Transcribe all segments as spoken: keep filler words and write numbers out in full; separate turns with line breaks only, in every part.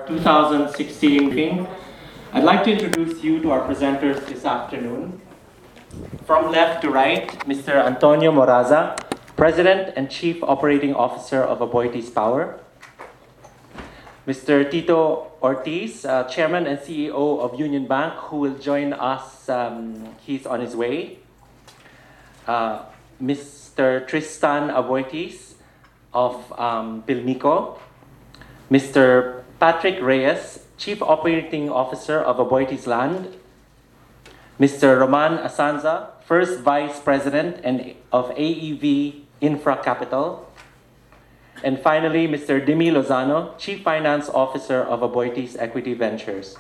two thousand sixteen briefing. I'd like to introduce you to our presenters this afternoon. From left to right, Mister Antonio Moraza, President and Chief Operating Officer of Aboitiz Power. Mister Tito Ortiz, uh, Chairman and C E O of Union Bank, who will join us. Um, he's on his way. Uh, Mister Tristan Aboitiz of um, Pilmico. Mister Patrick Reyes, Chief Operating Officer of Aboitiz Land. Mister Roman Asanza, First Vice President and of A E V Infra Capital. And finally, Mister Dimi Lozano, Chief Finance Officer of Aboitiz Equity Ventures.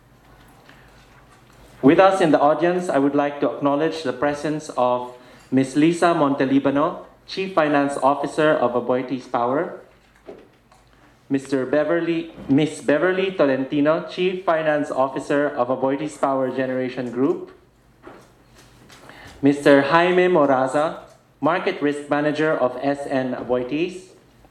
With us in the audience, I would like to acknowledge the presence of Miz Lisa Montelibano, Chief Finance Officer of Aboitiz Power. Mister Beverly, Miz Beverly Tolentino, Chief Finance Officer of Aboitiz Power Generation Group. Mister Jaime Moraza, Market Risk Manager of S N Aboitiz.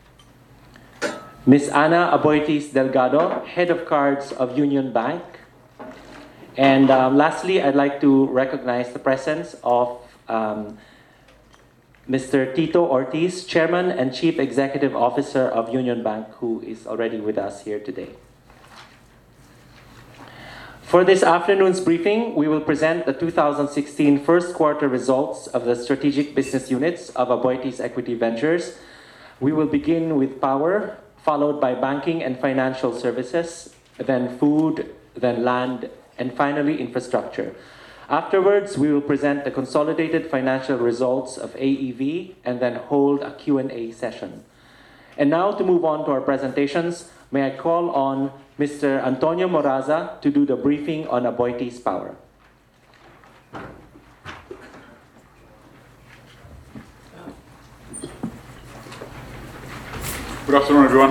Miz Ana Aboitiz Delgado, Head of Cards of Union Bank. And um, lastly, I'd like to recognize the presence of um, Mister Tito Ortiz, Chairman and Chief Executive Officer of Union Bank, who is already with us here today. For this afternoon's briefing, we will present the two thousand sixteen first quarter results of the strategic business units of Aboitiz Equity Ventures. We will begin with power, followed by banking and financial services, then food, then land, and finally infrastructure. Afterwards, we will present the consolidated financial results of A E V and then hold a Q and A session. And now to move on to our presentations, may I call on Mister Antonio Moraza to do the briefing on Aboitiz Power.
Good afternoon, everyone.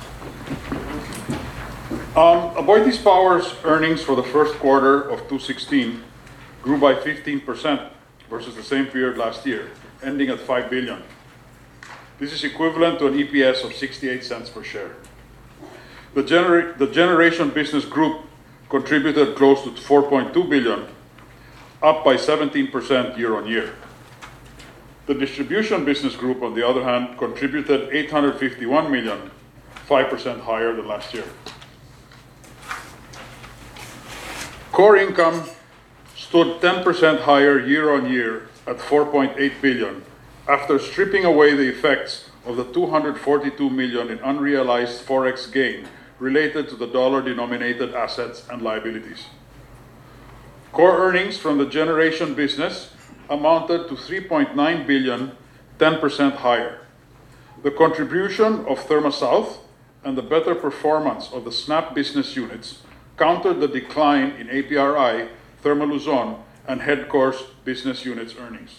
Um, Aboitiz Power's earnings for the first quarter of two thousand sixteen grew by fifteen percent versus the same period last year, ending at five billion. This is equivalent to an E P S of sixty-eight cents per share. The, gener the Generation Business Group contributed close to four point two billion, up by seventeen percent year on year. The Distribution Business Group, on the other hand, contributed eight hundred fifty-one million, five percent higher than last year. Core income stood ten percent higher year on year at four point eight billion, after stripping away the effects of the two hundred forty-two million in unrealized forex gain related to the dollar-denominated assets and liabilities. Core earnings from the generation business amounted to three point nine billion, ten percent higher. The contribution of ThermaSouth and the better performance of the SNAP business units countered the decline in A P R I, Therma Luzon, and Headcor's business units' earnings.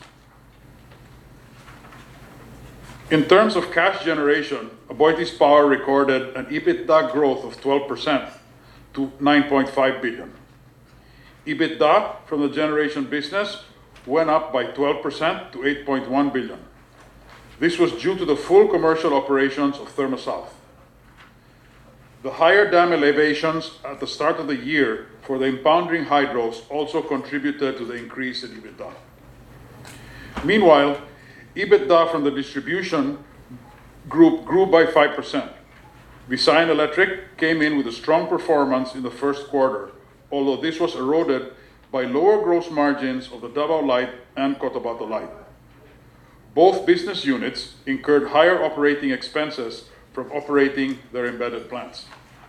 In terms of cash generation, Aboitiz Power recorded an EBITDA growth of twelve percent to nine point five billion. EBITDA from the generation business went up by twelve percent to eight point one billion. This was due to the full commercial operations of ThermaSouth. The higher dam elevations at the start of the year for the impounding hydros also contributed to the increase in EBITDA. Meanwhile, EBITDA from the distribution group grew by five percent. Visayan Electric came in with a strong performance in the first quarter, although this was eroded by lower gross margins of the Davao Light and Cotabato Light. Both business units incurred higher operating expenses from operating their embedded plants.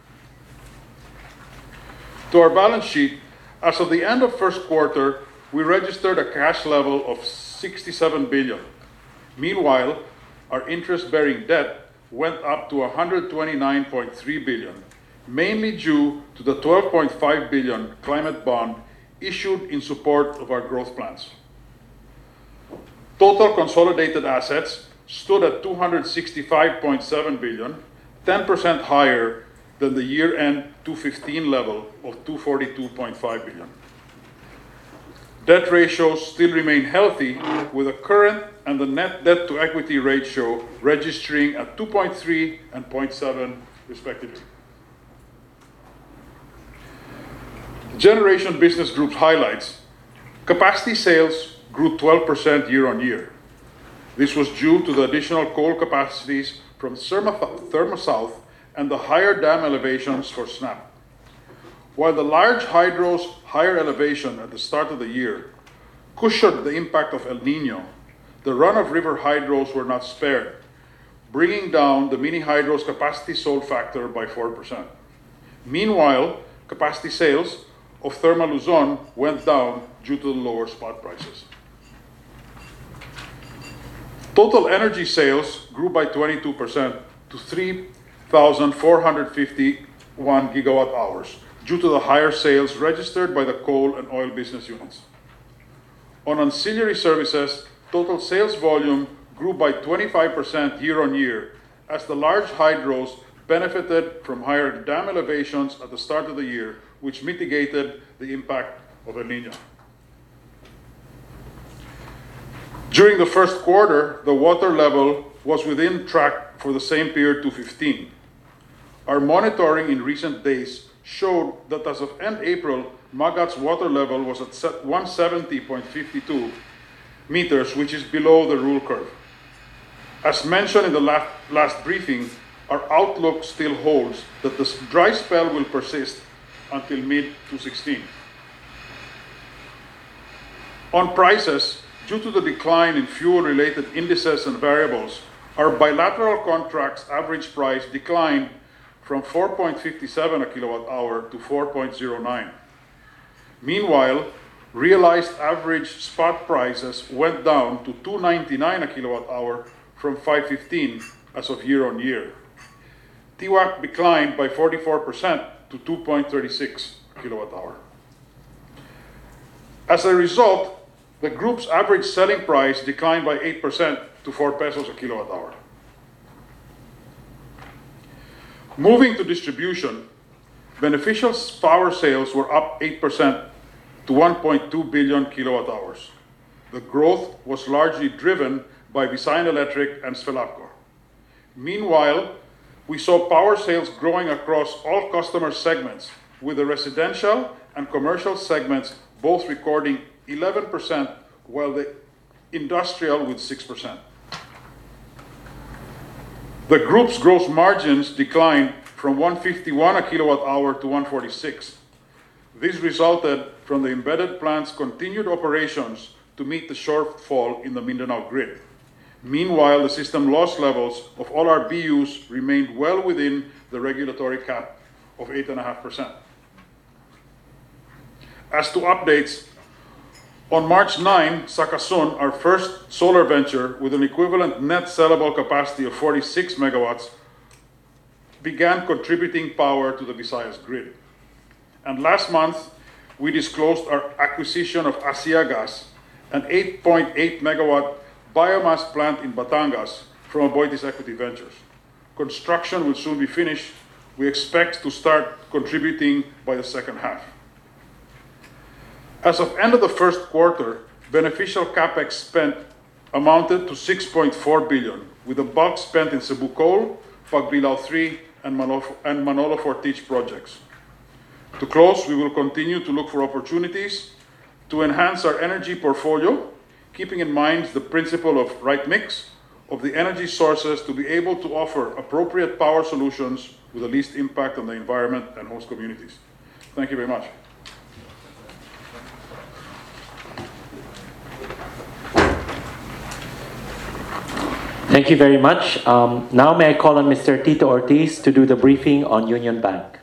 To our balance sheet, as of the end of first quarter, we registered a cash level of sixty-seven billion. Meanwhile, our interest-bearing debt went up to one hundred twenty-nine point three billion, mainly due to the twelve point five billion climate bond issued in support of our growth plans. Total consolidated assets stood at two hundred sixty-five point seven billion, ten percent higher than the year-end two thousand fifteen level of two hundred forty-two point five billion. Debt ratios still remain healthy, with the current and the net debt to equity ratio registering at two point three and zero point seven respectively. Generation Business Group's highlights: capacity sales grew twelve percent year-on-year. This was due to the additional coal capacities from Thermosouth and the higher dam elevations for SNAP. While the large hydro's higher elevation at the start of the year cushioned the impact of El Nino, the run-of-river hydros were not spared, bringing down the mini hydro's capacity sold factor by four percent. Meanwhile, capacity sales of Therma Luzon went down due to the lower spot prices. Total energy sales grew by twenty-two percent to three thousand four hundred fifty-one gigawatt hours due to the higher sales registered by the coal and oil business units. On ancillary services, total sales volume grew by twenty-five percent year-on-year as the large hydros benefited from higher dam elevations at the start of the year, which mitigated the impact of El Nino. During the first quarter, the water level was within track for the same period to fifteen. Our monitoring in recent days showed that as of end April, Magat's water level was at one seventy point five two meters, which is below the rule curve. As mentioned in the last, last briefing, our outlook still holds that the dry spell will persist until mid twenty sixteen. On prices, due to the decline in fuel-related indices and variables, our bilateral contracts average price declined from four point five seven a kilowatt hour to four point zero nine. Meanwhile, realized average spot prices went down to two ninety-nine a kilowatt hour from five fifteen as of year on year. T W A C declined by forty-four percent to two point three six a kilowatt hour. As a result, the group's average selling price declined by eight percent to four pesos a kilowatt hour. Moving to distribution, beneficial power sales were up eight percent to one point two billion kilowatt hours. The growth was largely driven by Visayan Electric and Svelapco. Meanwhile, we saw power sales growing across all customer segments, with the residential and commercial segments both recording eleven percent, while the industrial with six percent. The group's gross margins declined from one fifty-one a kilowatt hour to one forty-six. This resulted from the embedded plant's continued operations to meet the shortfall in the Mindanao grid. Meanwhile, the system loss levels of all our B Us remained well within the regulatory cap of eight point five percent. As to updates, on March ninth, Sakasun, our first solar venture with an equivalent net sellable capacity of forty-six megawatts, began contributing power to the Visayas grid. And last month, we disclosed our acquisition of Asia Gas, an eight point eight megawatt biomass plant in Batangas from Aboitiz Equity Ventures. Construction will soon be finished. We expect to start contributing by the second half. As of end of the first quarter, beneficial capex spent amounted to six point four billion, with the bulk spent in Cebu Coal, Pagbilao three, and Manolo, and Manolo Fortich projects. To close, we will continue to look for opportunities to enhance our energy portfolio, keeping in mind the principle of right mix of the energy sources to be able to offer appropriate power solutions with the least impact on the environment and host communities. Thank you very much.
Thank you very much. Um, now may I call on Mister Tito Ortiz to do the briefing on Union Bank.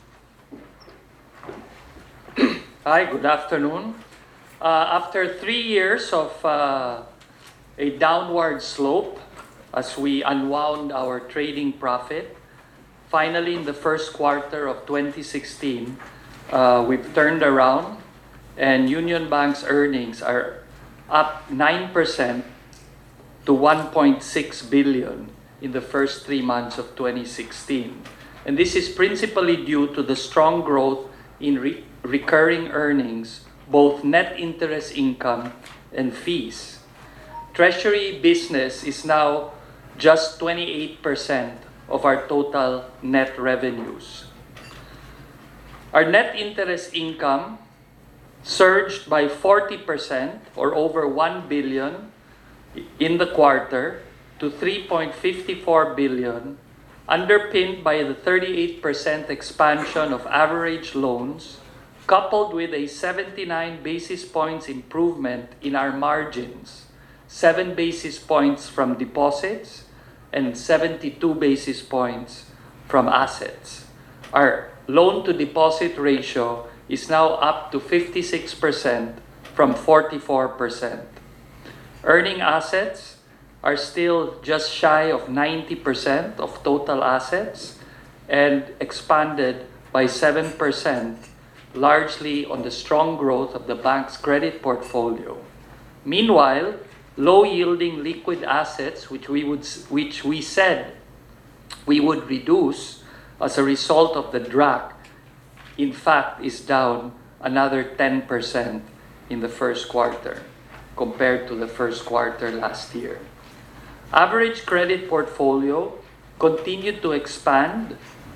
Hi, good afternoon. Uh, after three years of uh, a downward slope as we unwound our trading profit, finally in the first quarter of twenty sixteen, uh, we've turned around and Union Bank's earnings are up nine percent to one point six billion in the first three months of twenty sixteen. And this is principally due to the strong growth in re- recurring earnings, both net interest income and fees. Treasury business is now just twenty-eight percent of our total net revenues. Our net interest income surged by forty percent or over one billion in the quarter to three point five four billion, underpinned by the thirty-eight percent expansion of average loans, coupled with a seventy-nine basis points improvement in our margins, seven basis points from deposits and seventy-two basis points from assets. Our loan-to-deposit ratio is now up to fifty-six percent from forty-four percent. Earning assets are still just shy of ninety percent of total assets and expanded by seven percent, largely on the strong growth of the bank's credit portfolio. Meanwhile, low-yielding liquid assets, which we would, which we said we would reduce as a result of the D R A C, in fact, is down another ten percent in the first quarter compared to the first quarter last year. Average credit portfolio continued to expand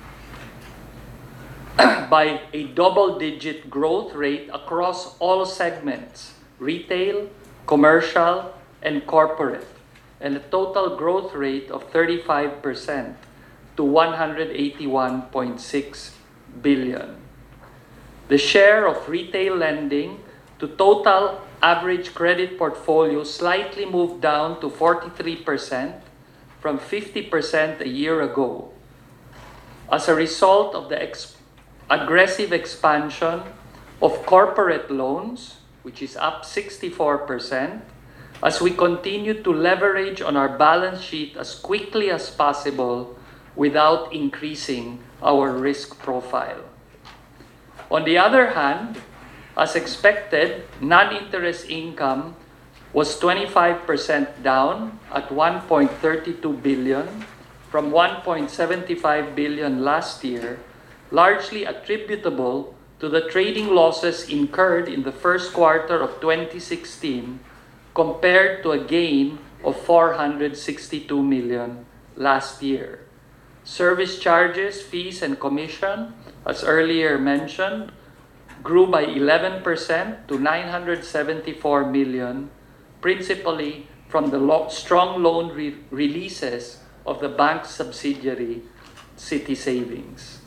by a double-digit growth rate across all segments, retail, commercial, and corporate, and a total growth rate of thirty-five percent to one hundred eighty-one point six billion. The share of retail lending to total average credit portfolio slightly moved down to forty-three percent from fifty percent a year ago as a result of the ex- aggressive expansion of corporate loans, which is up sixty-four percent, as we continue to leverage on our balance sheet as quickly as possible without increasing our risk profile. On the other hand, as expected, non-interest income was twenty-five percent down at one point three two billion from one point seven five billion last year, largely attributable to the trading losses incurred in the first quarter of twenty sixteen compared to a gain of four hundred sixty-two million last year. Service charges, fees, and commission, as earlier mentioned, grew by eleven percent to nine hundred seventy-four million, principally from the lo- strong loan re- releases of the bank's subsidiary, City Savings.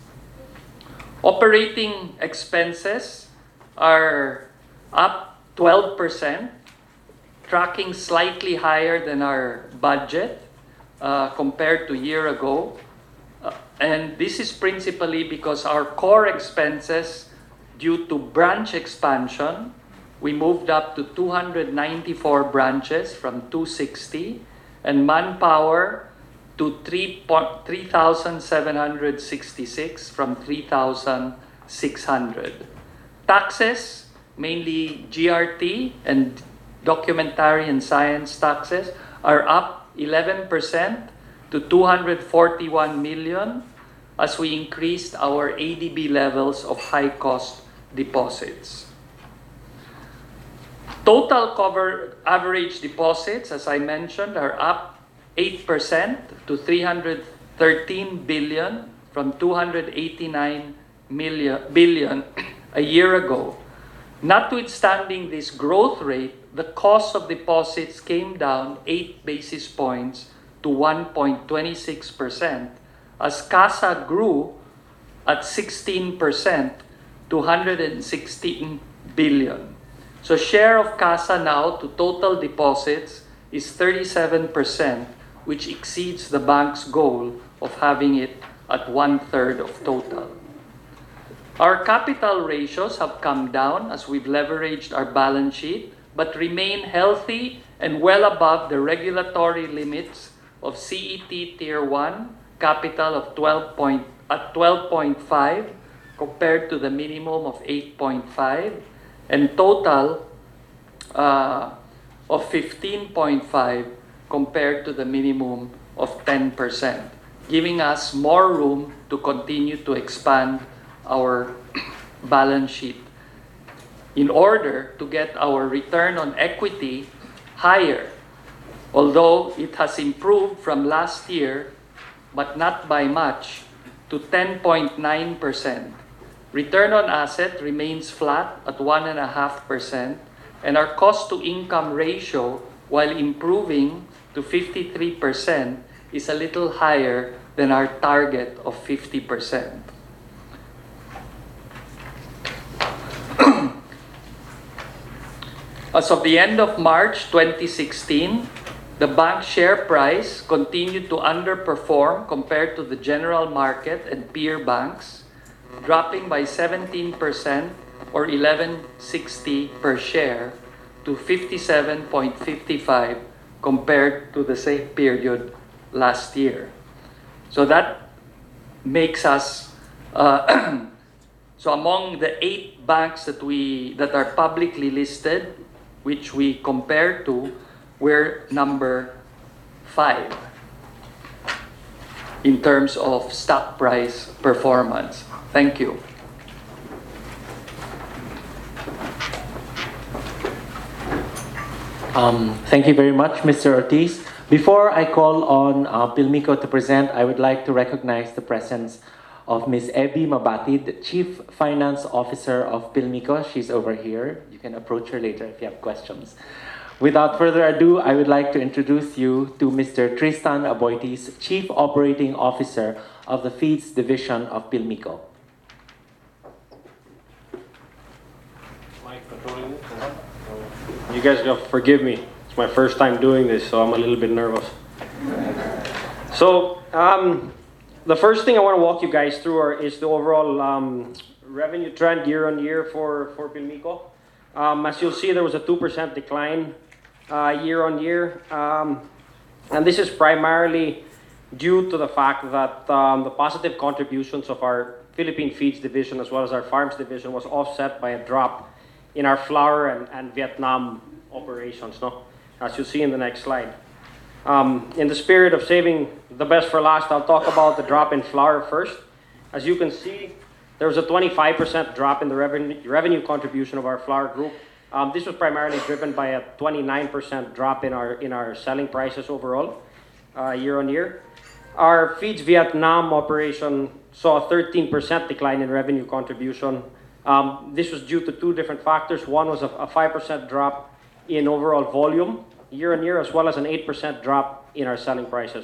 Operating expenses are up twelve percent, tracking slightly higher than our budget uh, compared to a year ago. Uh, and this is principally because our core expenses, due to branch expansion, we moved up to two hundred ninety-four branches from two hundred sixty, and manpower to three thousand seven hundred sixty-six from three thousand six hundred. Taxes, mainly G R T and documentary and science taxes, are up eleven percent to two hundred forty-one million as we increased our A D B levels of high-cost deposits. Total cover average deposits, as I mentioned, are up eight percent to three hundred thirteen billion from two hundred eighty-nine million, billion a year ago. Notwithstanding this growth rate, the cost of deposits came down eight basis points to one point two six percent as CASA grew at sixteen percent to one hundred sixteen billion. So share of CASA now to total deposits is thirty-seven percent, which exceeds the bank's goal of having it at one-third of total. Our capital ratios have come down as we've leveraged our balance sheet, but remain healthy and well above the regulatory limits of C E T Tier one capital of twelve point, at twelve point five compared to the minimum of eight point five, and total uh, of fifteen point five compared to the minimum of ten percent, giving us more room to continue to expand our balance sheet in order to get our return on equity higher, although it has improved from last year, but not by much, to ten point nine percent. Return on asset remains flat at one point five percent, and our cost-to-income ratio, while improving to fifty-three percent, is a little higher than our target of fifty percent. As of the end of March twenty sixteen, the bank's share price continued to underperform compared to the general market and peer banks, dropping by seventeen percent or eleven sixty per share to fifty-seven point five five compared to the same period last year. So that makes us uh, so among the eight banks that we that are publicly listed, which we compare to, we're number five in terms of stock price performance. Thank you.
Um, thank you very much, Mister Ortiz. Before I call on uh, Philmico to present, I would like to recognize the presence of Miz Abby Mabatid, Chief Finance Officer of Philmico. She's over here. You can approach her later if you have questions. Without further ado, I would like to introduce you to Mister Tristan Aboitiz, Chief Operating Officer of the Feeds Division of Philmico.
You guys gotta forgive me. It's my first time doing this, so I'm a little bit nervous. So, um, the first thing I want to walk you guys through are, is the overall um, revenue trend year on year for, for Philmico. Um, as you'll see, there was a two percent decline uh, year on year. Um, and this is primarily due to the fact that um, the positive contributions of our Philippine Feeds Division as well as our Farms Division was offset by a drop in our flour and, and Vietnam operations, no? As you'll see in the next slide. Um, in the spirit of saving the best for last, I'll talk about the drop in flour first. As you can see, there was a twenty-five percent drop in the revenue, revenue contribution of our flour group. Um, this was primarily driven by a twenty-nine percent drop in our, in our selling prices overall, uh, year on year. Our Feeds Vietnam operation saw a thirteen percent decline in revenue contribution. Um, this was due to two different factors. One was a, a five percent drop in overall volume year on year, as well as an eight percent drop in our selling prices.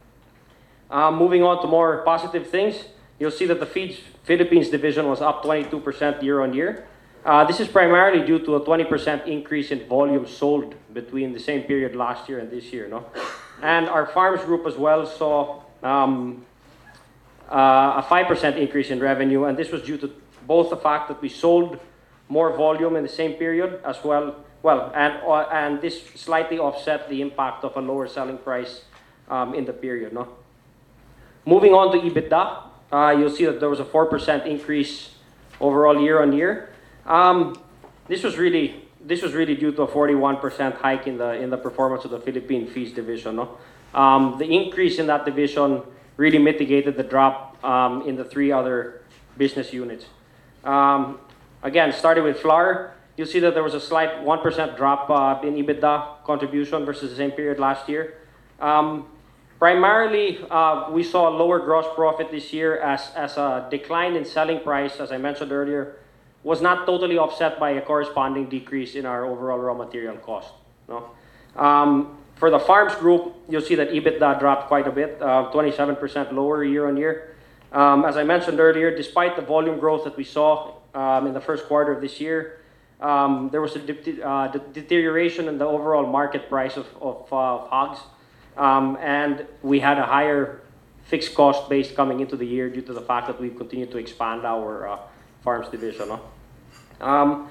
Um, moving on to more positive things, you'll see that the Feeds Philippines division was up twenty-two percent year on year. Uh, this is primarily due to a twenty percent increase in volume sold between the same period last year and this year. No? And our Farms group as well saw um, uh, a five percent increase in revenue, and this was due to both the fact that we sold more volume in the same period as well, well, and uh, and this slightly offset the impact of a lower selling price um, in the period. No? Moving on to EBITDA, uh, you'll see that there was a four percent increase overall year on year. Um, this was really this was really due to a forty-one percent hike in the in the performance of the Philippine Feeds division. No? Um, the increase in that division really mitigated the drop um, in the three other business units. Um, again, starting with flour, you'll see that there was a slight one percent drop uh, in EBITDA contribution versus the same period last year. Um, primarily, uh, we saw a lower gross profit this year as, as a decline in selling price, as I mentioned earlier, was not totally offset by a corresponding decrease in our overall raw material cost. No? Um, for the Farms group, you'll see that EBITDA dropped quite a bit, uh, twenty-seven percent lower year on year. Um, as I mentioned earlier, despite the volume growth that we saw um, in the first quarter of this year, um, there was a de- uh, de- deterioration in the overall market price of, of uh, hogs, um, and we had a higher fixed cost base coming into the year due to the fact that we've continued to expand our uh, Farms division. No? Um,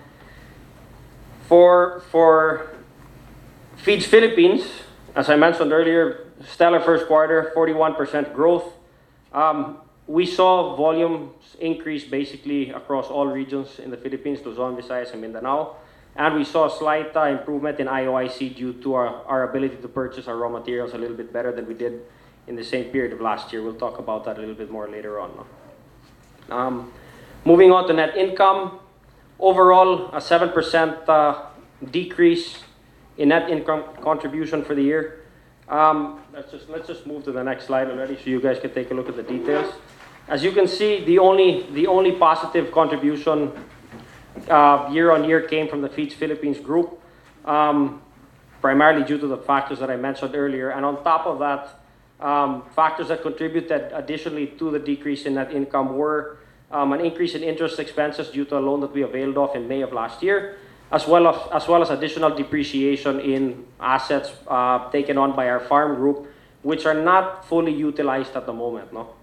for for Feeds Philippines, as I mentioned earlier, stellar first quarter, forty-one percent growth. Um, We saw volumes increase basically across all regions in the Philippines, Luzon, Visayas, and Mindanao. And we saw a slight uh, improvement in I O I C due to our, our ability to purchase our raw materials a little bit better than we did in the same period of last year. We'll talk about that a little bit more later on. No? Um, moving on to net income. Overall, a seven percent uh, decrease in net income contribution for the year. Um, let's just let's just move to the next slide already so you guys can take a look at the details. As you can see, the only, the only positive contribution uh, year on year came from the Feeds Philippines group, um, primarily due to the factors that I mentioned earlier. And on top of that, um, factors that contributed additionally to the decrease in net income were um, an increase in interest expenses due to a loan that we availed of in May of last year, as well as, as, well as additional depreciation in assets uh, taken on by our farm group, which are not fully utilized at the moment. No?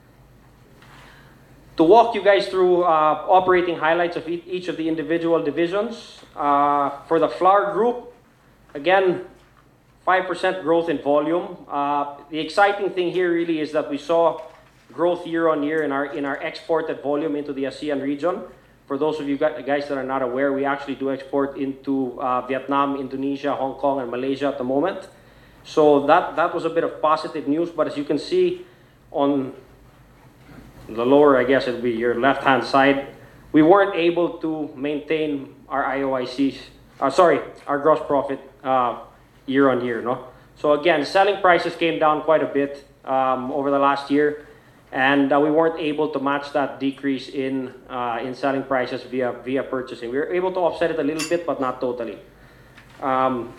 To walk you guys through uh, operating highlights of e each of the individual divisions, uh, for the flour group, again, five percent growth in volume. Uh, the exciting thing here really is that we saw growth year on year in our, in our exported volume into the ASEAN region. For those of you guys that are not aware, we actually do export into uh, Vietnam, Indonesia, Hong Kong, and Malaysia at the moment. So that, that was a bit of positive news, but as you can see on the lower, I guess it'll be your left-hand side, we weren't able to maintain our I O I Cs, uh, sorry, our gross profit uh, year on year. No? So again, selling prices came down quite a bit um, over the last year, and uh, we weren't able to match that decrease in, uh, in selling prices via, via purchasing. We were able to offset it a little bit, but not totally. Um,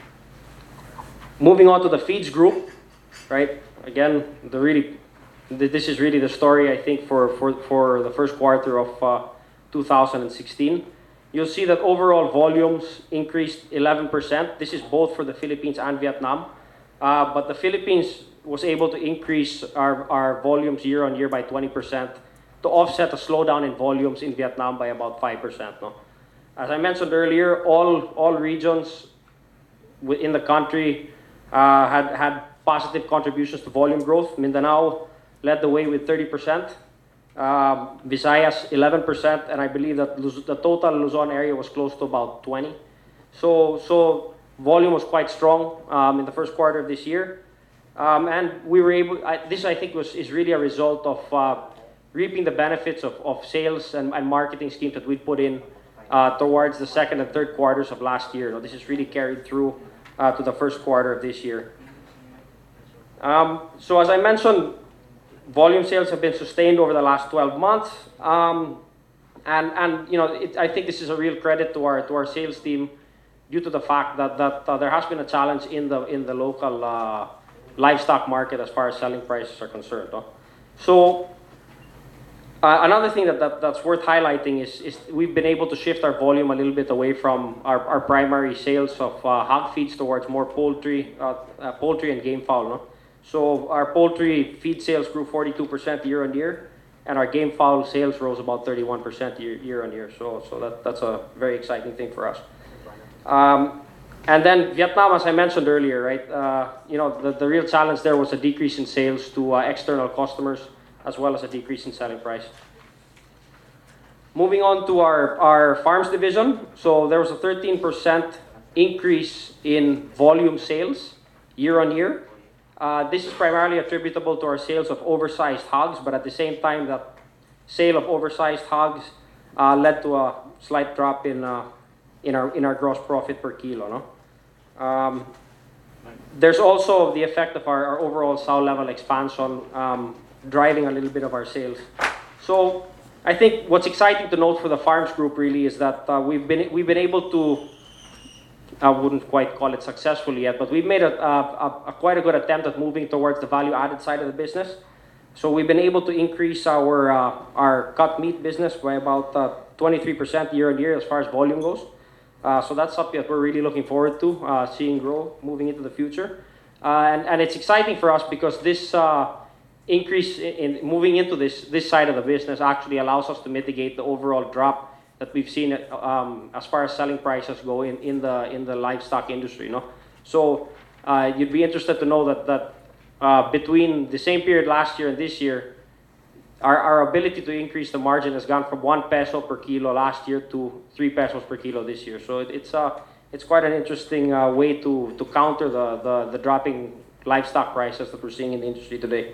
moving on to the feeds group, right? Again, the really This is really the story, I think, for, for, for the first quarter of uh, two thousand sixteen. You'll see that overall volumes increased eleven percent. This is both for the Philippines and Vietnam. Uh, but the Philippines was able to increase our, our volumes year on year by twenty percent to offset a slowdown in volumes in Vietnam by about five percent. No? As I mentioned earlier, all, all regions in the country uh, had, had positive contributions to volume growth. Mindanao led the way with thirty percent, um, Visayas eleven percent, and I believe that Luz the total Luzon area was close to about twenty. So, so volume was quite strong um, in the first quarter of this year, um, and we were able. I, this I think was is really a result of uh, reaping the benefits of, of sales and, and marketing schemes that we put in uh, towards the second and third quarters of last year. Now, this is really carried through uh, to the first quarter of this year. Um, so as I mentioned, volume sales have been sustained over the last twelve months, um, and and you know it, I think this is a real credit to our to our sales team, due to the fact that that uh, there has been a challenge in the in the local uh, livestock market as far as selling prices are concerned. No? So uh, another thing that, that that's worth highlighting is is we've been able to shift our volume a little bit away from our, our primary sales of uh, hog feeds towards more poultry, uh, uh, poultry and game fowl. No? So our poultry feed sales grew forty-two percent year on year, and our game fowl sales rose about thirty-one percent year, year on year. So, so that, that's a very exciting thing for us. Um, and then Vietnam, as I mentioned earlier, right? Uh, you know, the, the real challenge there was a decrease in sales to uh, external customers, as well as a decrease in selling price. Moving on to our, our farms division. So there was a thirteen percent increase in volume sales year on year. Uh, this is primarily attributable to our sales of oversized hogs, but at the same time, that sale of oversized hogs uh, led to a slight drop in uh, in our in our gross profit per kilo. No, um, there's also the effect of our, our overall sow level expansion um, driving a little bit of our sales. So I think what's exciting to note for the farms group really is that uh, we've been we've been able to. I wouldn't quite call it successfully yet, but we've made a, a, a quite a good attempt at moving towards the value-added side of the business. So we've been able to increase our uh, our cut meat business by about uh, twenty-three percent year on year as far as volume goes. Uh, so that's something that we're really looking forward to uh, seeing grow moving into the future. Uh, and, and it's exciting for us because this uh, increase in, in moving into this this side of the business actually allows us to mitigate the overall drop that we've seen um, as far as selling prices go in, in the in the livestock industry. No? So uh, you'd be interested to know that that uh, between the same period last year and this year, our, our ability to increase the margin has gone from one peso per kilo last year to three pesos per kilo this year. So it, it's uh, it's quite an interesting uh, way to to counter the, the the dropping livestock prices that we're seeing in the industry today.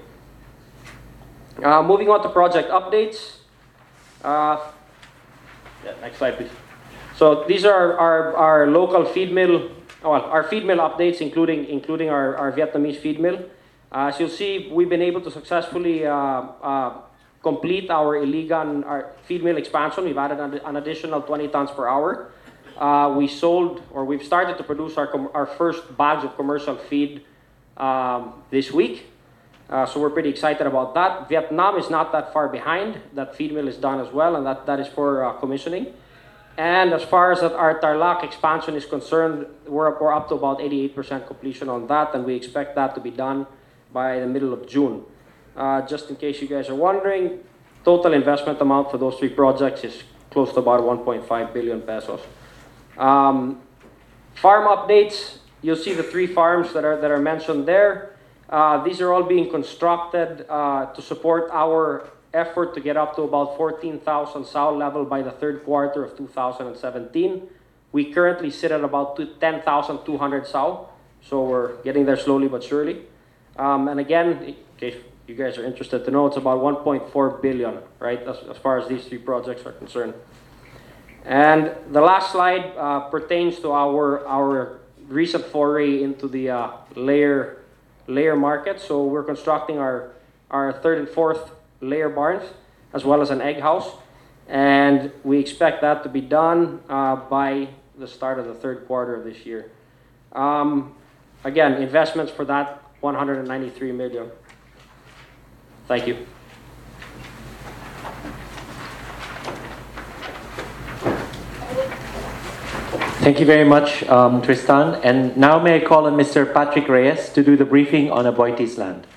Uh, moving on to project updates. Uh, Yeah, next slide, please. So these are our, our local feed mill, well, our feed mill updates, including including our, our Vietnamese feed mill. Uh, as you'll see, we've been able to successfully uh, uh, complete our Iligan our feed mill expansion. We've added an, an additional twenty tons per hour. Uh, we sold, or we've started to produce our, com- our first bags of commercial feed um, this week. Uh, so we're pretty excited about that. Vietnam is not that far behind. That feed mill is done as well, and that, that is for uh, commissioning. And as far as our Tarlac expansion is concerned, we're up, we're up to about eighty-eight percent completion on that, and we expect that to be done by the middle of June. Uh, just in case you guys are wondering, total investment amount for those three projects is close to about one point five billion pesos. Um, farm updates, you'll see the three farms that are, that are mentioned there. Uh, these are all being constructed uh, to support our effort to get up to about fourteen thousand sow level by the third quarter of two thousand seventeen. We currently sit at about ten thousand two hundred sow, so we're getting there slowly but surely. Um, and again, in case you guys are interested to know, it's about one point four billion, right, as, as far as these three projects are concerned. And the last slide uh, pertains to our, our recent foray into the uh, layer layer market. So we're constructing our, our third and fourth layer barns, as well as an egg house. And we expect that to be done uh, by the start of the third quarter of this year. Um, again, investments for that, one hundred ninety-three million. Thank you.
Thank you very much, um, Tristan. And now may I call on Mister Patrick Reyes to do the briefing on Aboitiz land.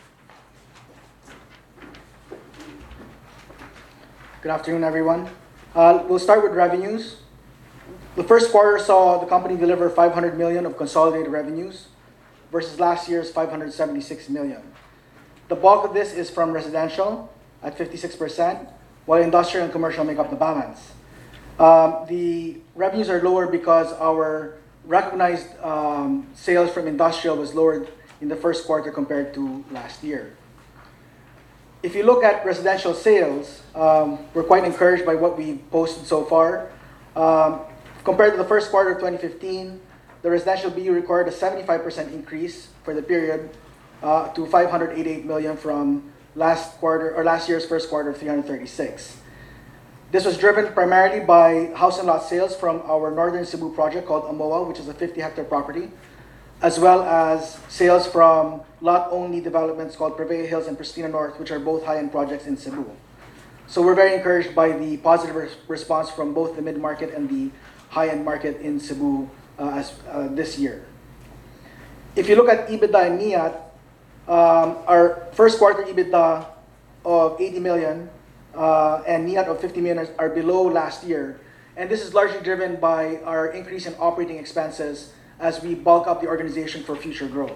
Good afternoon, everyone. Uh, we'll start with revenues. The first quarter saw the company deliver five hundred million of consolidated revenues versus last year's five hundred seventy-six million. The bulk of this is from residential at fifty-six percent, while industrial and commercial make up the balance. Um, the revenues are lower because our recognized um, sales from industrial was lowered in the first quarter compared to last year. If you look at residential sales, um, we're quite encouraged by what we posted so far. Um, compared to the first quarter of twenty fifteen, the residential B U recorded a seventy-five percent increase for the period uh, to five hundred eighty-eight million from last quarter or last year's first quarter of three hundred thirty-six. This was driven primarily by house and lot sales from our northern Cebu project called Amoa, which is a fifty hectare property, as well as sales from lot-only developments called Prevea Hills and Pristina North, which are both high-end projects in Cebu. So we're very encouraged by the positive res- response from both the mid-market and the high-end market in Cebu uh, as, uh, this year. If you look at EBITDA and NIAT, um, our first quarter EBITDA of eighty million uh, and NIAT of fifty million are below last year. And this is largely driven by our increase in operating expenses as we bulk up the organization for future growth.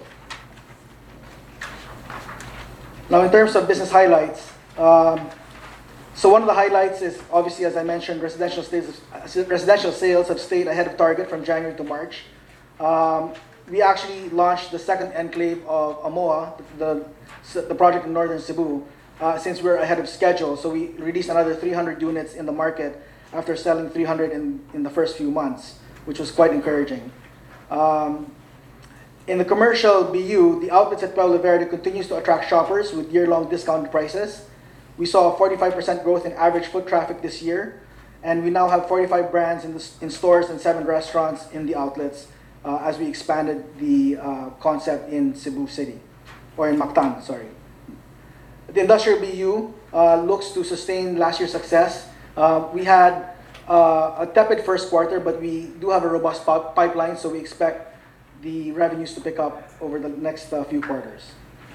Now, in terms of business highlights, um, so one of the highlights is obviously, as I mentioned, residential sales, residential sales have stayed ahead of target from January to March. Um, we actually launched the second enclave of Amoa, the, the, the project in northern Cebu, uh, since we're ahead of schedule. So we released another three hundred units in the market after selling three hundred in, in the first few months, which was quite encouraging. Um, in the commercial B U, the outlets at Pueblo Verde continues to attract shoppers with year-long discounted prices. We saw a forty-five percent growth in average foot traffic this year, and we now have forty-five brands in, the, in stores and seven restaurants in the outlets uh, as we expanded the uh, concept in Cebu City, or in Mactan, sorry. The industrial B U uh, looks to sustain last year's success. Uh, we had uh, a tepid first quarter, but we do have a robust pipeline, so we expect the revenues to pick up over the next uh, few quarters.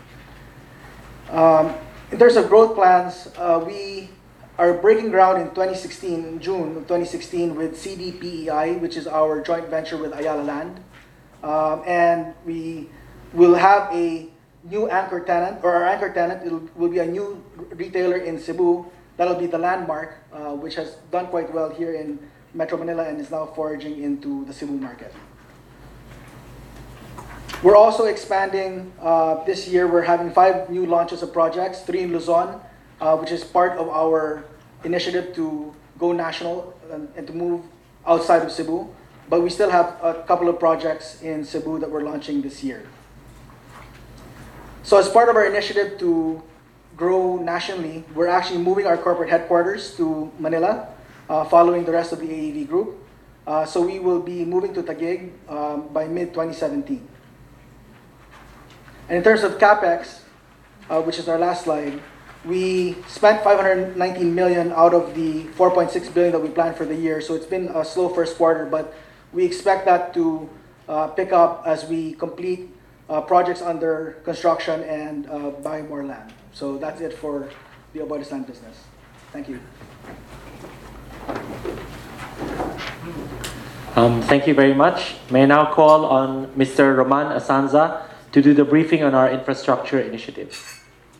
Um, in terms of growth plans, uh, we are breaking ground in twenty sixteen, in June of twenty sixteen, with C D P E I, which is our joint venture with Ayala Land. Um, and we will have a new anchor tenant, or our anchor tenant it'll, will be a new retailer in Cebu. That'll be the Landmark, uh, which has done quite well here in Metro Manila and is now foraging into the Cebu market. We're also expanding uh, this year. We're having five new launches of projects, three in Luzon, uh, which is part of our initiative to go national and, and to move outside of Cebu. But we still have a couple of projects in Cebu that we're launching this year. So as part of our initiative to grow nationally, we're actually moving our corporate headquarters to Manila, uh, following the rest of the A E V group. Uh, so we will be moving to Taguig um, by mid twenty seventeen. And in terms of CapEx, uh, which is our last slide, we spent five hundred nineteen million out of the four point six billion that we planned for the year. So it's been a slow first quarter, but we expect that to uh, pick up as we complete uh, projects under construction and uh, buy more land. So that's it for the Aboitiz Land business. Thank you.
Um, thank you very much. May I now call on Mister Roman Asanza to do the briefing on our infrastructure initiatives.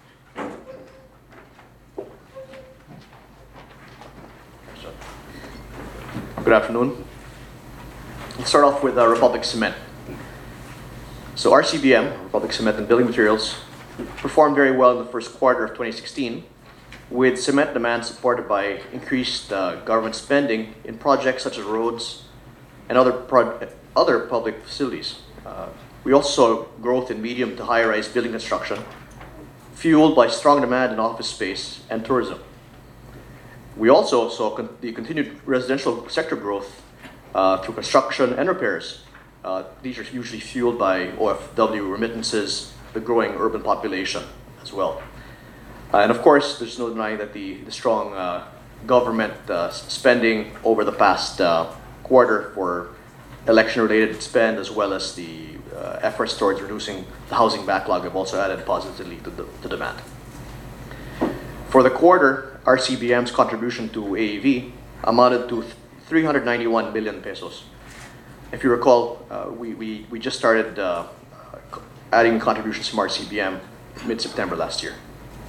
Good afternoon. Let's start off with uh, Republic Cement. So R C B M, Republic Cement and Building Materials, performed very well in the first quarter of twenty sixteen, with cement demand supported by increased uh, government spending in projects such as roads and other, pro other public facilities. Uh, we also saw growth in medium to high-rise building construction, fueled by strong demand in office space and tourism. We also saw con the continued residential sector growth uh, through construction and repairs. Uh, these are usually fueled by O F W remittances, the growing urban population as well. Uh, and of course, there's no denying that the, the strong uh, government uh, spending over the past uh, quarter for election-related spend, as well as the uh, efforts towards reducing the housing backlog, have also added positively to the to demand. For the quarter, R C B M's contribution to A E V amounted to three hundred ninety-one billion pesos. If you recall, uh, we, we, we just started uh, adding contributions from R C B M mid-September last year.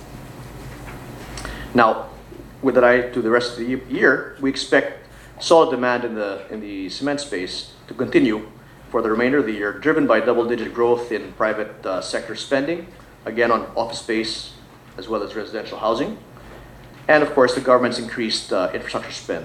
Now, with an eye to the rest of the year, we expect solid demand in the, in the cement space to continue for the remainder of the year, driven by double-digit growth in private uh, sector spending, again on office space as well as residential housing, and of course the government's increased uh, infrastructure spend.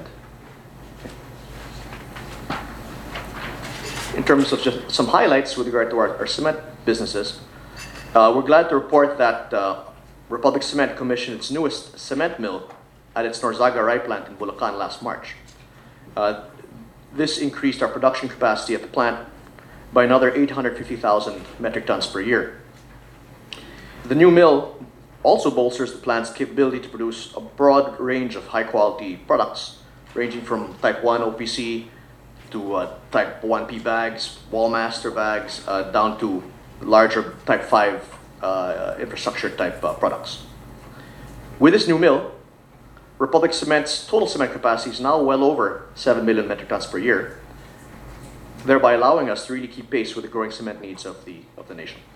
In terms of just some highlights with regard to our, our cement businesses, uh, we're glad to report that uh, Republic Cement commissioned its newest cement mill at its Norzaga Rai plant in Bulacan last March. Uh, this increased our production capacity at the plant by another eight hundred fifty thousand metric tons per year. The new mill also bolsters the plant's capability to produce a broad range of high-quality products, ranging from Type one O P C to uh, Type one P bags, Wallmaster bags, uh, down to larger Type five uh, infrastructure type uh, products. With this new mill, Republic Cement's total cement capacity is now well over seven million metric tons per year, thereby allowing us to really keep pace with the growing cement needs of the, of the nation.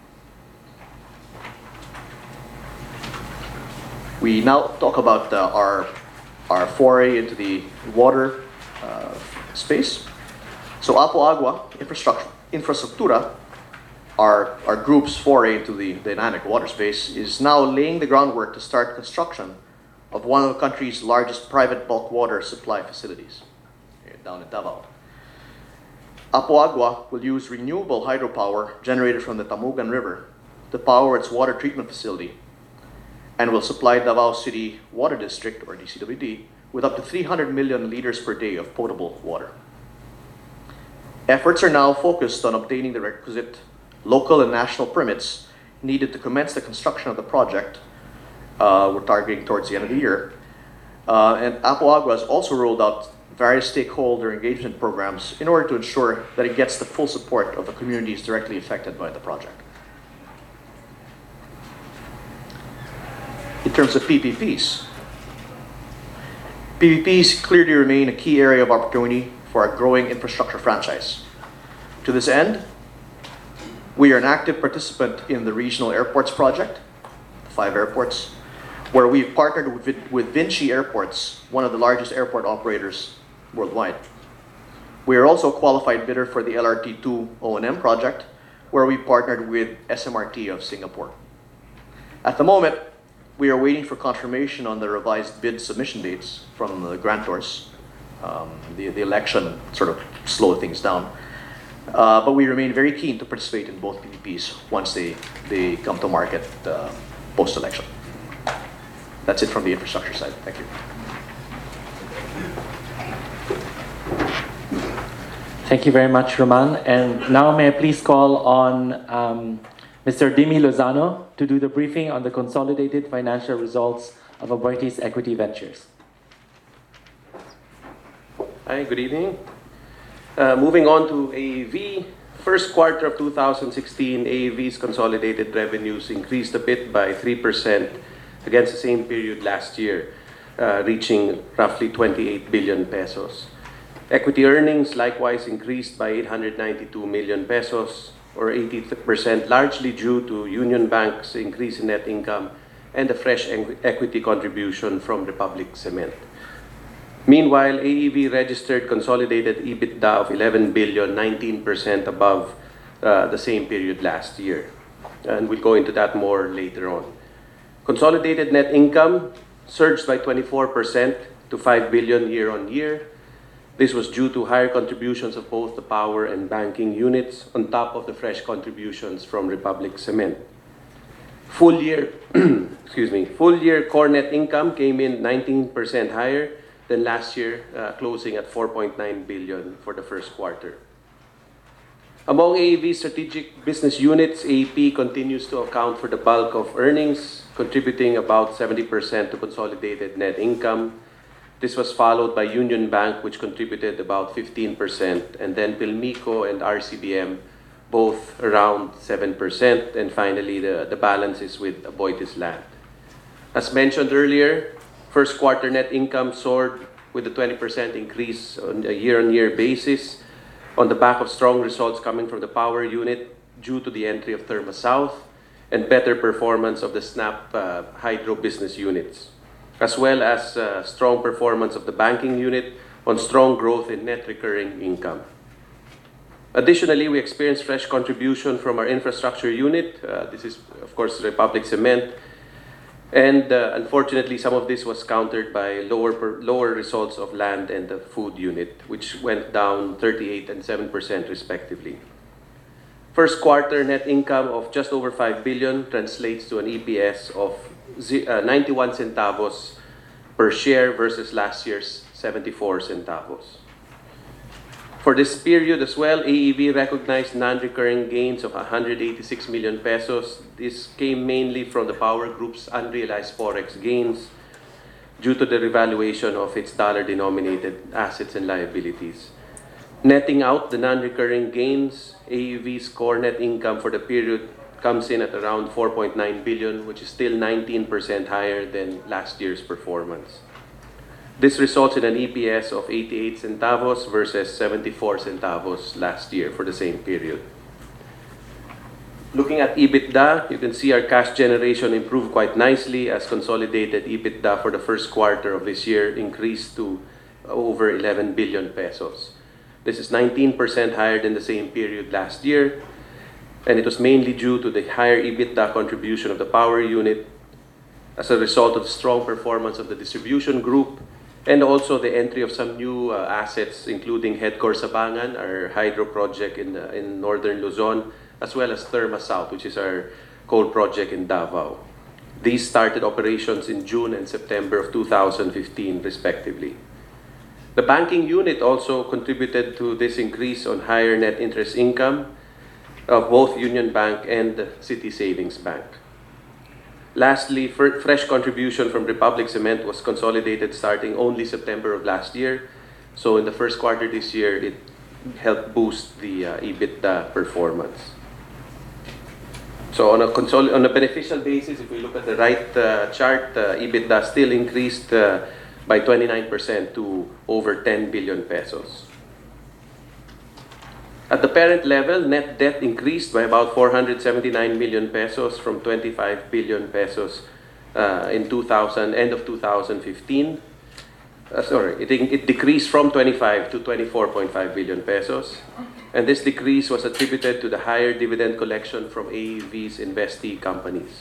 We now talk about uh, our, our foray into the water uh, space. So Apo Agua Infrastructure, Infrastructura, our, our group's foray into the dynamic water space, is now laying the groundwork to start construction of one of the country's largest private bulk water supply facilities down in Davao. Apo Agua will use renewable hydropower generated from the Tamugan River to power its water treatment facility, and will supply Davao City Water District, or D C W D, with up to three hundred million liters per day of potable water. Efforts are now focused on obtaining the requisite local and national permits needed to commence the construction of the project. Uh, we're targeting towards the end of the year. Uh, and Apo Agua has also rolled out various stakeholder engagement programs in order to ensure that it gets the full support of the communities directly affected by the project. In terms of P P Ps, P P Ps clearly remain a key area of opportunity for our growing infrastructure franchise. To this end, we are an active participant in the Regional Airports Project, five airports, where we've partnered with, with Vinci Airports, one of the largest airport operators worldwide. We are also a qualified bidder for the L R T two O and M project, where we partnered with S M R T of Singapore. At the moment, we are waiting for confirmation on the revised bid submission dates from the grantors. Um, the, the election sort of slowed things down. Uh, but we remain very keen to participate in both P P Ps once they, they come to market uh, post-election. That's it from the infrastructure side. Thank you.
Thank you very much, Roman. And now may I please call on um, Mister Dimi Lozano to do the briefing on the consolidated financial results of Aboitiz Equity Ventures.
Hi, good evening. Uh, moving on to A E V. First quarter of two thousand sixteen, A E V's consolidated revenues increased a bit by three percent against the same period last year, uh, reaching roughly twenty-eight billion pesos. Equity earnings likewise increased by eight hundred ninety-two million pesos, or eighty percent, largely due to Union Bank's increase in net income and the fresh equity contribution from Republic Cement. Meanwhile, A E V registered consolidated EBITDA of eleven billion, nineteen percent above uh, the same period last year. And we'll go into that more later on. Consolidated net income surged by twenty-four percent to five billion year on year. This was due to higher contributions of both the power and banking units on top of the fresh contributions from Republic Cement. Full year, excuse me, full year core net income came in nineteen percent higher than last year, uh, closing at four point nine billion for the first quarter. Among A E V's strategic business units, A E P continues to account for the bulk of earnings, contributing about seventy percent to consolidated net income. This was followed by Union Bank, which contributed about fifteen percent, and then Pilmico and R C B M, both around seven percent, and finally the, the balance is with Aboitiz Land. As mentioned earlier, first quarter net income soared with a twenty percent increase on a year-on-year basis on the back of strong results coming from the power unit due to the entry of Therma South and better performance of the Snap uh, Hydro business units, as well as uh, strong performance of the banking unit on strong growth in net recurring income. Additionally, we experienced fresh contribution from our infrastructure unit. Uh, this is, of course, Republic Cement. And uh, unfortunately, some of this was countered by lower, per, lower results of land and the food unit, which went down thirty-eight and seven percent respectively. First quarter net income of just over five billion translates to an E P S of ninety-one centavos per share versus last year's seventy-four centavos. For this period as well, A E V recognized non-recurring gains of one hundred eighty-six million pesos. This came mainly from the power group's unrealized forex gains due to the revaluation of its dollar-denominated assets and liabilities. Netting out the non-recurring gains, A E V's core net income for the period comes in at around four point nine billion, which is still nineteen percent higher than last year's performance. This results in an E P S of eighty-eight centavos versus seventy-four centavos last year for the same period. Looking at EBITDA, you can see our cash generation improved quite nicely as consolidated EBITDA for the first quarter of this year increased to over eleven billion pesos. This is nineteen percent higher than the same period last year, and it was mainly due to the higher EBITDA contribution of the power unit as a result of strong performance of the distribution group, and also the entry of some new uh, assets, including Headcor Sabangan, our hydro project in, uh, in northern Luzon, as well as Therma South, which is our coal project in Davao. These started operations in June and September of two thousand fifteen, respectively. The banking unit also contributed to this increase on higher net interest income of both Union Bank and City Savings Bank. Lastly, fresh contribution from Republic Cement was consolidated starting only September of last year. So in the first quarter this year, it helped boost the uh, EBITDA performance. So on a, consol on a beneficial basis, if we look at the right uh, chart, uh, EBITDA still increased uh, by twenty-nine percent to over ten billion pesos. At the parent level, net debt increased by about four hundred seventy-nine million pesos from twenty-five billion pesos uh, in two thousand, end of two thousand fifteen. Uh, sorry, it, it decreased from twenty-five to twenty-four point five billion pesos. And this decrease was attributed to the higher dividend collection from A E V's investee companies.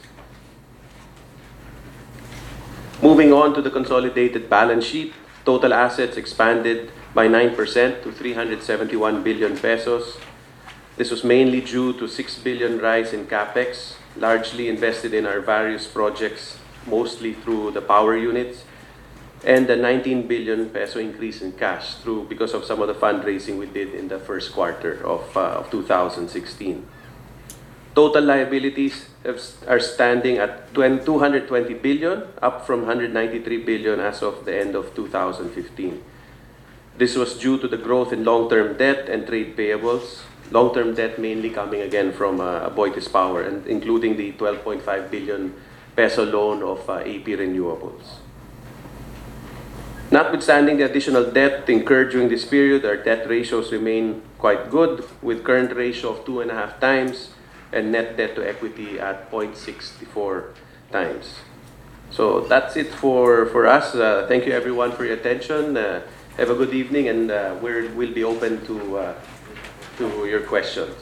Moving on to the consolidated balance sheet, total assets expanded by nine percent to three hundred seventy-one billion pesos. This was mainly due to six billion rise in capex, largely invested in our various projects mostly through the power units, and the nineteen billion peso increase in cash through because of some of the fundraising we did in the first quarter of, uh, of two thousand sixteen. Total liabilities have, are standing at two hundred twenty billion, up from one hundred ninety-three billion as of the end of two thousand fifteen. This was due to the growth in long-term debt and trade payables. Long-term debt mainly coming again from uh, Aboitiz Power, and including the twelve point five billion peso loan of uh, A P Renewables. Notwithstanding the additional debt incurred during this period, our debt ratios remain quite good, with current ratio of two and a half times and net debt to equity at zero point six four times. So that's it for, for us. Uh, thank you everyone for your attention. Uh, have a good evening, and uh, we're, we'll be open to, uh, to your questions.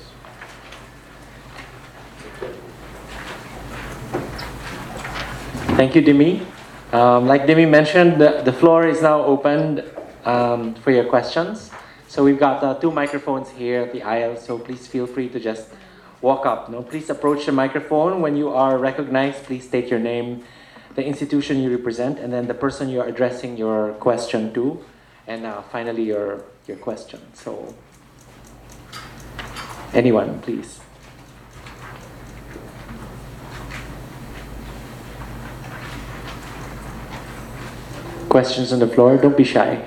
Thank you, Dimi. Um, like Dimi mentioned, the, the floor is now open um, for your questions. So we've got uh, two microphones here at the aisle, so please feel free to just walk up. No, please approach the microphone. When you are recognized, please state your name, the institution you represent, and then the person you are addressing your question to, and uh, finally your, your question. So anyone, please. Questions on the floor? Don't be shy.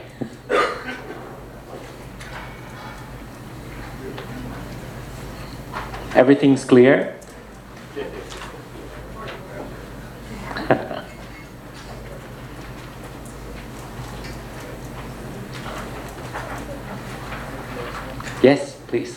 Everything's clear? Yes, please.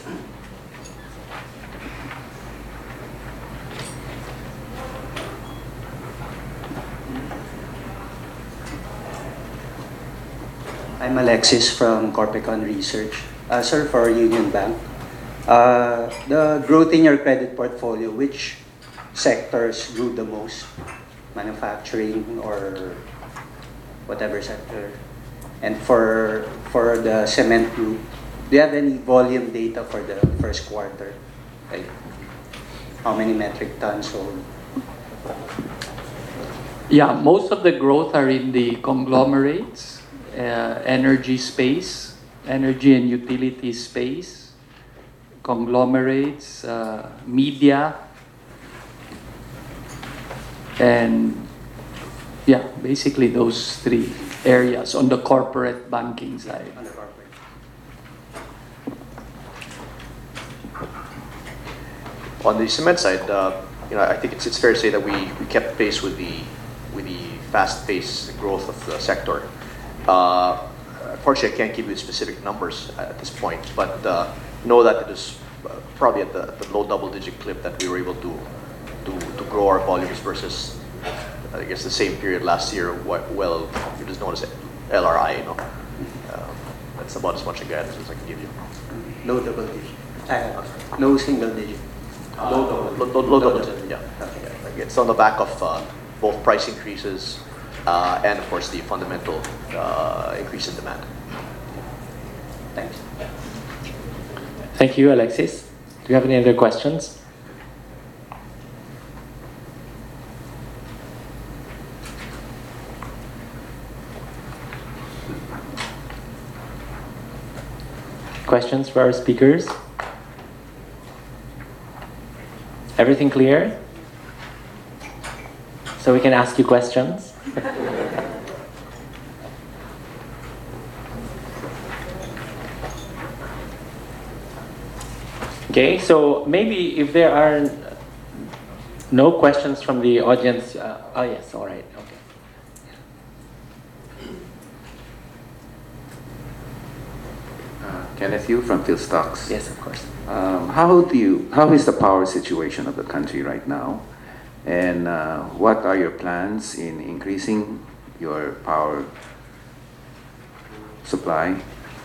I'm Alexis from Corpecon Research. Uh, sir, for Union Bank, uh, the growth in your credit portfolio, which sectors grew the most? Manufacturing or whatever sector? And for, for the cement group, do you have any volume data for the first quarter? Like how many metric tons sold?
Yeah, most of the growth are in the conglomerates. Uh, energy space, energy and utility space, conglomerates, uh, media, and yeah, basically those three areas on the corporate banking side.
On the corporate.
On the cement side, uh, you know, I think it's, it's fair to say that we, we kept pace with the with the fast-paced growth of the sector. Uh, unfortunately, I can't give you specific numbers at this point, but uh, know that it is uh, probably at the, the low double-digit clip that we were able to, to to grow our volumes versus, I guess, the same period last year. What, well, it is known as L R I. You know, uh, that's about as much a guidance as I can give you.
Low double digit. Uh, low single digit.
Uh, low double, low, low, low double digit. Yeah. Okay. Yeah. Like it's on the back of uh, both price increases. Uh, and of course the fundamental uh, increase in demand.
Thanks.
Thank you, Alexis. Do you have any other questions? Questions for our speakers? Everything clear? So we can ask you questions? Okay, so maybe if there are no questions from the audience, uh, oh yes, all right, okay.
Uh, Kenneth Yu from PhilStocks.
Yes, of course.
Um, how do you? How is the power situation of the country right now, and uh, what are your plans in increasing your power supply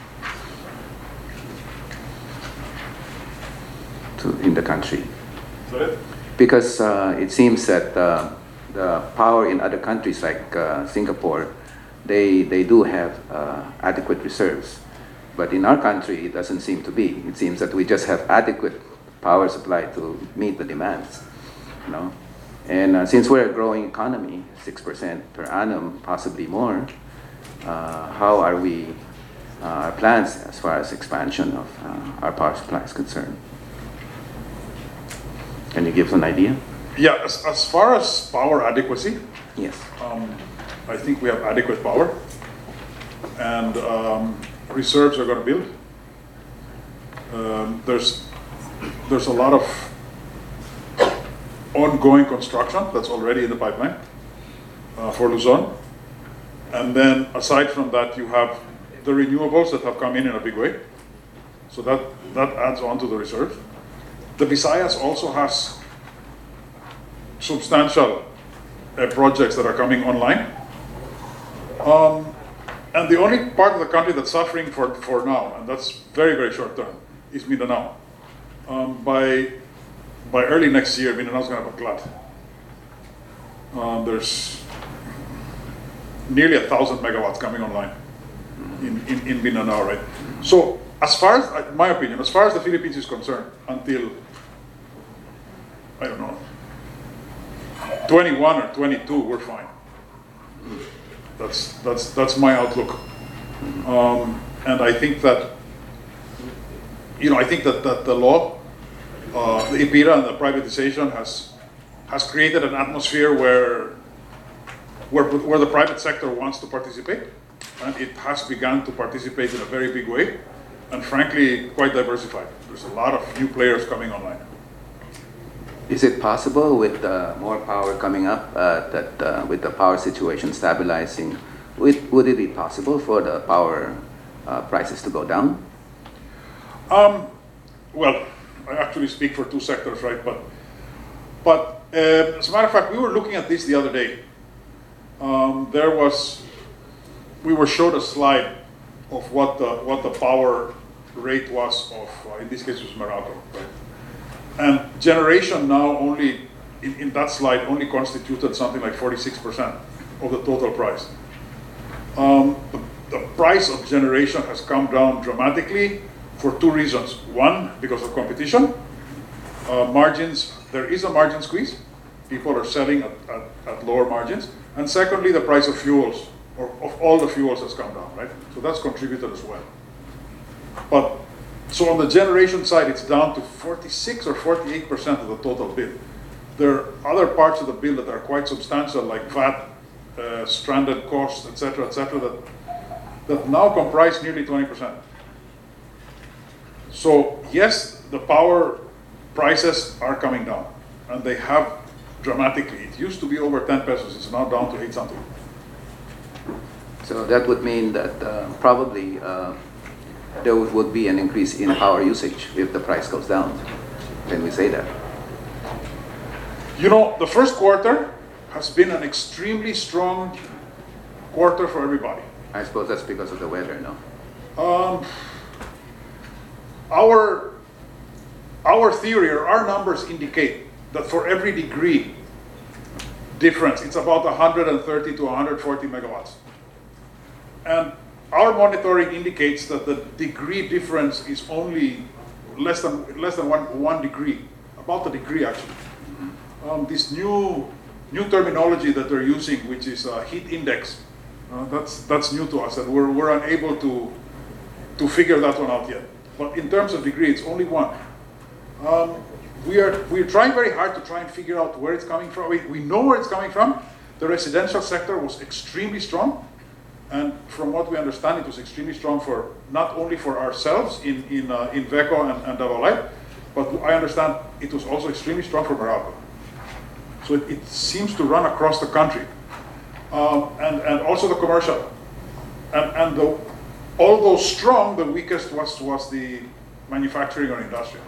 to in the country?
Sorry?
Because uh, it seems that uh, the power in other countries like uh, Singapore, they they do have uh, adequate reserves. But in our country, it doesn't seem to be. It seems that we just have adequate power supply to meet the demands, you know. And uh, since we're a growing economy, six percent per annum, possibly more, uh, how are we, uh, our plans as far as expansion of uh, our power supply is concerned? Can you give us an idea?
Yeah, as, as far as power adequacy,
Yes.
um, I think we have adequate power, and um, reserves are going to build. Um, there's there's a lot of ongoing construction that's already in the pipeline uh, for Luzon, and then aside from that, you have the renewables that have come in in a big way. So that that adds on to the reserves. The Visayas also has substantial uh, projects that are coming online. Um, and the only part of the country that's suffering for, for now, and that's very, very short term, is Mindanao. Um, by, by early next year, Mindanao is going to have a glut. Um, there's nearly a thousand megawatts coming online in, in, in Mindanao, right? So as far as, in my opinion, as far as the Philippines is concerned, until, I don't know, twenty-one or twenty-two, we're fine. That's that's that's my outlook, um, and I think that you know I think that, that the law, uh, the IPIRA and the privatization has has created an atmosphere where where where the private sector wants to participate, and it has begun to participate in a very big way, and frankly quite diversified. There's a lot of new players coming online.
Is it possible with uh, more power coming up, uh, that uh, with the power situation stabilizing, would, would it be possible for the power uh, prices to go down?
Um, well, I actually speak for two sectors, right? But, but uh, as a matter of fact, we were looking at this the other day. Um, there was, we were showed a slide of what the what the power rate was of, uh, in this case, it was Meralco, right? And generation now only, in, in that slide, only constituted something like forty-six percent of the total price. Um, the, the price of generation has come down dramatically for two reasons. One, because of competition. Uh, margins, there is a margin squeeze. People are selling at, at, at lower margins. And secondly, the price of fuels, or of all the fuels, has come down, right? So that's contributed as well. But so on the generation side, it's down to forty-six or forty-eight percent of the total bill. There are other parts of the bill that are quite substantial, like V A T, uh, stranded costs, et cetera, et cetera, that, that now comprise nearly twenty percent. So yes, the power prices are coming down, and they have dramatically. It used to be over ten pesos, it's now down to eight something.
So that would mean that uh, probably uh, there would, would be an increase in power usage if the price goes down. Can we say that?
You know, the first quarter has been an extremely strong quarter for everybody.
I suppose that's because of the weather, no?
Um, our, our theory or our numbers indicate that for every degree difference, it's about one hundred thirty to one hundred forty megawatts. And our monitoring indicates that the degree difference is only less than less than one, one degree, about a degree actually. Um, this new new terminology that they're using, which is uh, heat index, uh, that's that's new to us, and we're we're unable to to figure that one out yet. But in terms of degree, it's only one. Um, we are we're trying very hard to try and figure out where it's coming from. We, we know where it's coming from. The residential sector was extremely strong. And from what we understand, it was extremely strong for not only for ourselves in in uh, in VECO and, and Davao Light, but I understand it was also extremely strong for Meralco. So it, it seems to run across the country, um, and and also the commercial, and and the, although strong, the weakest was was the manufacturing or industrial.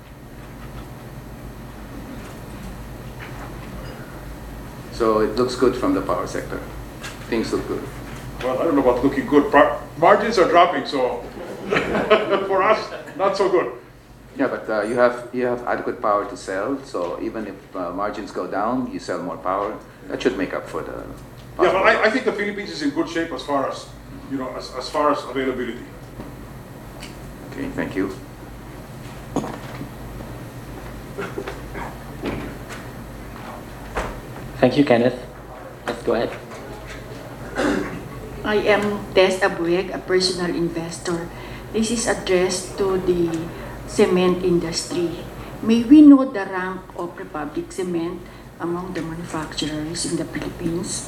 So it looks good from the power sector. Things look good.
Well, I don't know about looking good. Par- margins are dropping, so for us, not so good.
Yeah, but uh, you have you have adequate power to sell. So even if uh, margins go down, you sell more power. That should make up for the.
Yeah, but I, I think the Philippines is in good shape as far as you know, as, as far as availability.
Okay, thank you.
Thank you, Kenneth. Let's go ahead.
I am Tess Abueg, a personal investor. This is addressed to the cement industry. May we know the rank of Republic Cement among the manufacturers in the Philippines?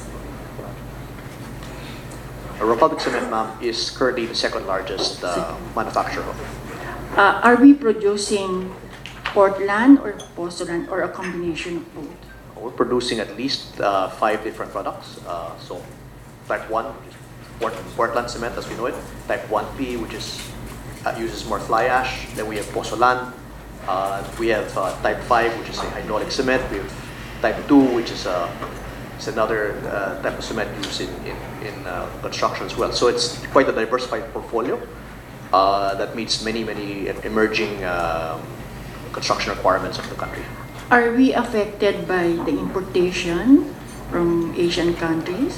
Republic Cement, ma'am, is currently the second largest uh, manufacturer.
Uh, are we producing Portland or Pozzolan or a combination of both?
We're producing at least uh, five different products. Uh, so, Type one, which is Port Portland cement as we know it. Type one P, which is uh, uses more fly ash. Then we have Pozzolan. Uh, we have uh, Type five, which is a hydraulic cement. We have Type two, which is a It's another uh, type of cement used in, in, in uh, construction as well. So it's quite a diversified portfolio uh, that meets many, many emerging um, construction requirements of the country.
Are we affected by the importation from Asian countries?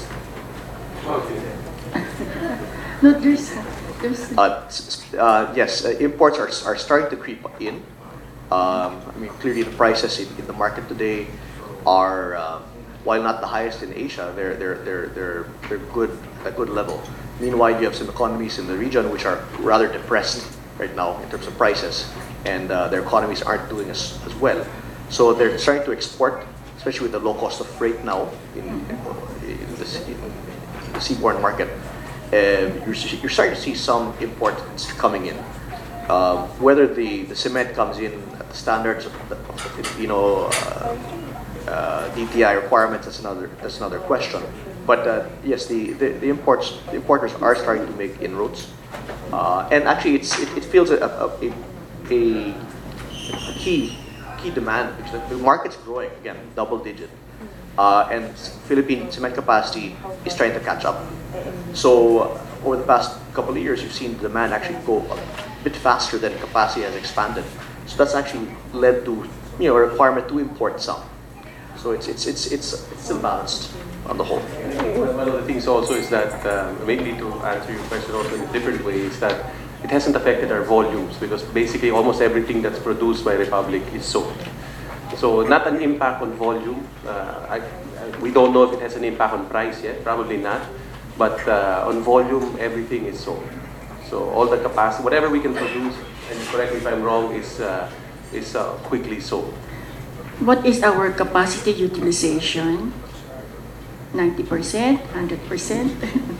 No, there's, there's.
Uh, s- s- uh, yes, uh, imports are, are starting to creep in. Um, I mean, clearly the prices in, in the market today are, uh, while not the highest in Asia, they're they're they're they're they're good at a good level. Meanwhile, you have some economies in the region which are rather depressed right now in terms of prices, and uh, their economies aren't doing as, as well. So they're starting to export, especially with the low cost of freight now in, in, the, in the seaborne market. Uh, you're, you're starting to see some imports coming in. Uh, whether the, the cement comes in at the standards of the, of the Filipino uh, uh, D T I requirements, that's another that's another question. But uh, yes, the, the, the imports the importers are starting to make inroads, uh, and actually it's it, it feels a, a, a, a key key demand because the market's growing again, double digit, uh, and Philippine cement capacity is trying to catch up. So uh, over the past couple of years, you've seen demand actually go a bit faster than capacity has expanded. So that's actually led to you know a requirement to import some. So it's it's it's it's it's imbalanced on the whole.
One of the things also is that, um, mainly to answer your question also in a different way, is that it hasn't affected our volumes because basically almost everything that's produced by Republic is sold. So not an impact on volume. Uh, I, I, we don't know if it has an impact on price yet, probably not. But uh, on volume, everything is sold. So all the capacity, whatever we can produce, and correct me if I'm wrong, is uh, is uh, quickly sold.
What is our capacity utilization? ninety percent, one hundred percent?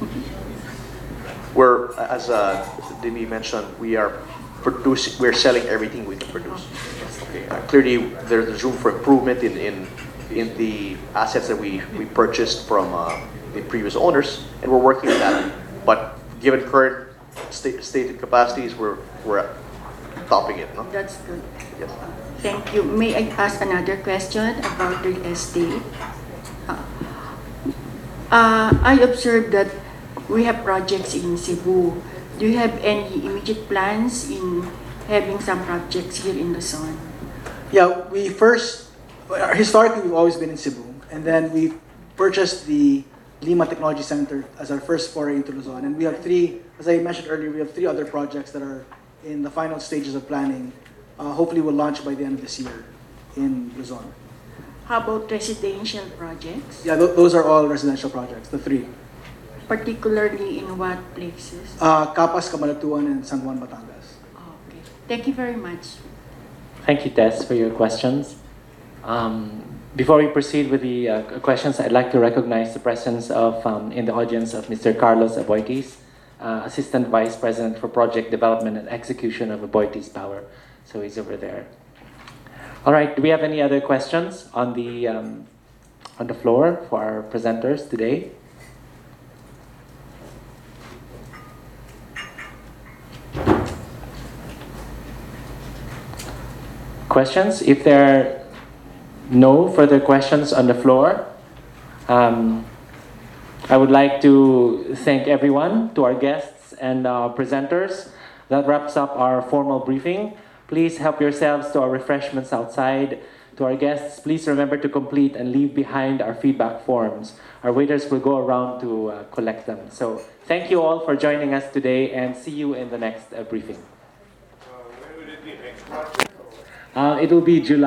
We're, as uh, Dimi mentioned, we are producing, we're selling everything we can produce. Okay. Uh, clearly, there, there's room for improvement in, in, in the assets that we, we purchased from uh, the previous owners, and we're working on that. But given current sta- stated capacities, we're, we're topping it. No?
That's good.
Yes.
Thank you. May I ask another question about real estate? Uh, uh, I observed that we have projects in Cebu. Do you have any immediate plans in having some projects here in Luzon?
Yeah, we first, historically, we've always been in Cebu. And then we purchased the Lima Technology Center as our first foray into Luzon. And we have three, as I mentioned earlier, we have three other projects that are in the final stages of planning. Uh, hopefully, we'll launch by the end of this year in Luzon.
How about residential projects?
Yeah, th- those are all residential projects, the three.
Particularly in what places?
Uh, Capas, Camalatuan, and San Juan, Batangas.
Okay. Thank you very much.
Thank you, Tess, for your questions. Um, before we proceed with the uh, questions, I'd like to recognize the presence of, um, in the audience, of Mister Carlos Aboitis, uh, Assistant Vice President for Project Development and Execution of Aboitis Power. So he's over there. All right, do we have any other questions on the, um, on the floor for our presenters today? Questions? If there are no further questions on the floor, um, I would like to thank everyone, to our guests and uh, presenters. That wraps up our formal briefing. Please help yourselves to our refreshments outside. To our guests, please remember to complete and leave behind our feedback forms. Our waiters will go around to uh, collect them. So thank you all for joining us today, and see you in the next uh, briefing. Uh, it will be July.